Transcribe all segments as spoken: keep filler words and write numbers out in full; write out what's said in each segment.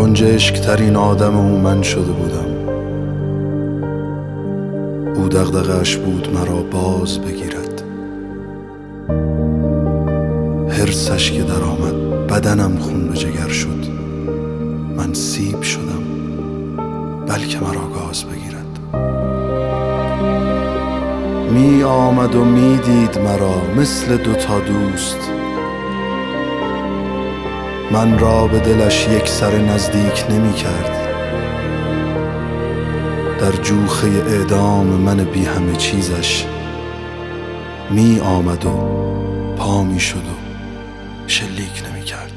گنجشک ترین آدم او من شده بودم. او دغدغه‌اش بود مرا باز بگیرد. حرصش که در آمد بدنم خون به جگر شد. من سیب شدم بلکه مرا گاز بگیرد. می آمد و می دید مرا مثل دوتا دوست. من را به دلش یک سر نزدیک نمی کرد. در جوخه اعدام من بی همه چیزش می آمد و پا می شد و شلیک نمی کرد.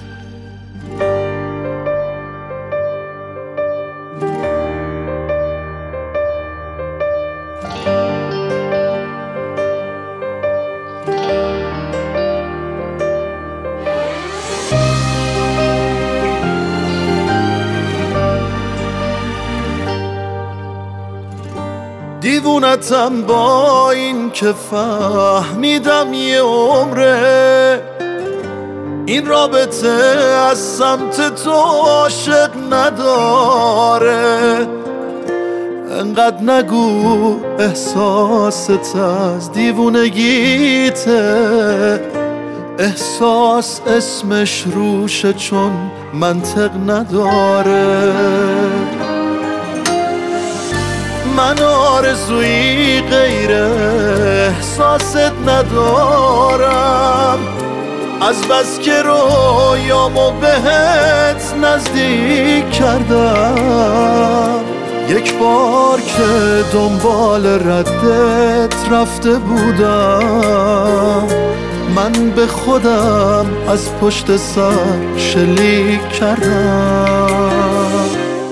دیوونتم با این که فهمیدم یه عمره این رابطه از سمت تو عاشق نداره. انقدر نگو احساست از دیوونگیته. احساس اسمش روشه چون منطق نداره. من آرزویی غیر احساست ندارم. از بس که رویامو بهت نزدیک کردم. یک بار که دنبال ردت رفته بودم. من به خودم از پشت سر شلیک کردم.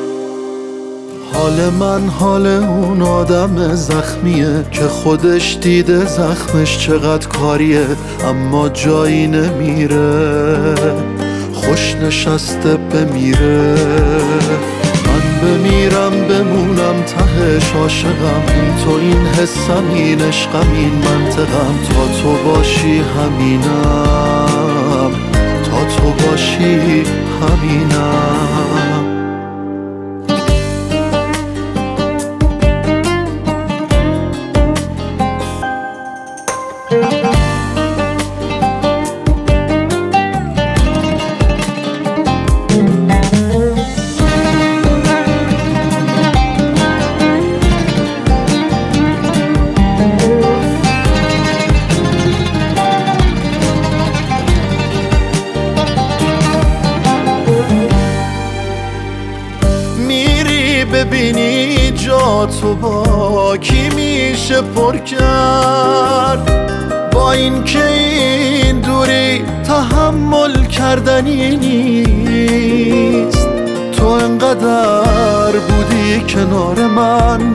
حال من حال اون آدم زخمیه که خودش دیده زخمش چقدر کاریه اما جایی نمیره. خوش نشسته بمیره. من بمیرم بمونم تهش عاشقم. این تو این حسم این عشقم این منطقم. تا تو باشی همینم. تا تو باشی همینم. ببینی جا تو با کی میشه پر کرد. با این که این دوری تحمل کردنی نیست. تو انقدر بودی کنار من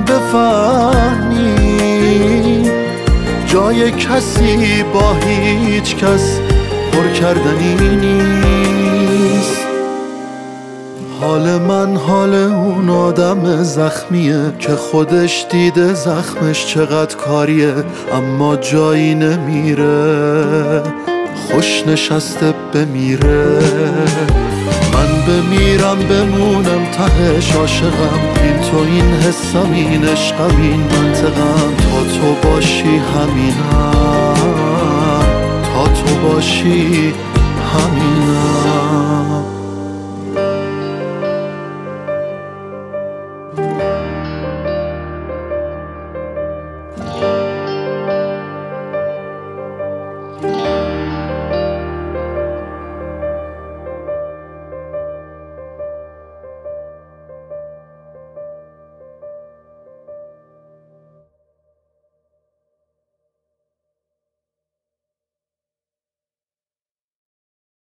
بفهمی جای کسی با هیچ کس پر کردنی نیست. حال من حال اون آدم زخمیه که خودش دیده زخمش چقدر کاریه اما جایی نمیره. خوش نشسته بمیره. من بمیرم بمونم تهش عاشقم. این تو این حسم این عشقم این منطقم. تا تو باشی همینم. تا تو باشی همینم.